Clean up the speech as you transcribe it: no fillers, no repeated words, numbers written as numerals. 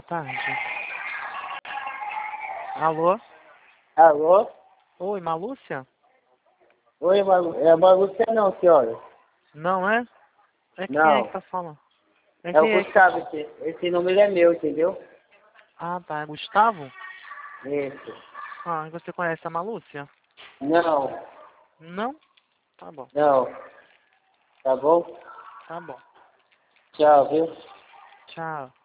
boa tarde. Alô? Alô? Oi, Malúcia? Oi, é Malúcia não, senhora. Não é? É quem é Não. que tá falando? É o Gustavo, esse número é meu, entendeu? Ah, tá. É Gustavo? Isso. Ah, e você conhece a Malúcia? Não, Não? Tá bom. não. Tá bom? Tá bom. Tchau, viu? Tchau.